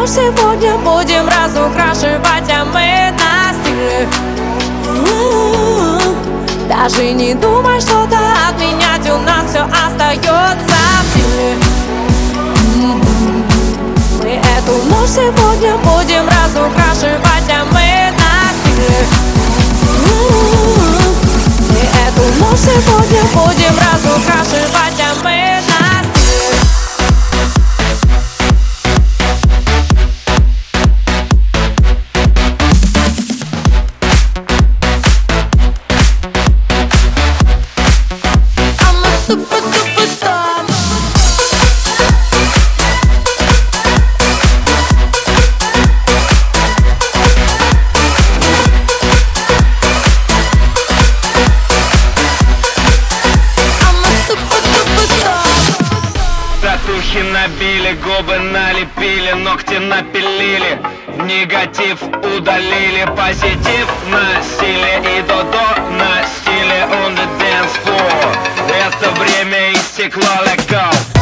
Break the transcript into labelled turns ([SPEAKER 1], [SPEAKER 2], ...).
[SPEAKER 1] ночь сегодня будем разукрашивать, а мы на стиле. Даже не думай что-то отменять, у нас все остается в силе. Мы эту ночь сегодня будем разукрашивать, а мы на стиле. Мы эту ночь сегодня будем разукрашивать, а мы на стиле.
[SPEAKER 2] Татухи набили, губы налепили, ногти напилили, негатив удалили, позитив на стиле и до на стиле on the dance floor. Это время истекло, let go.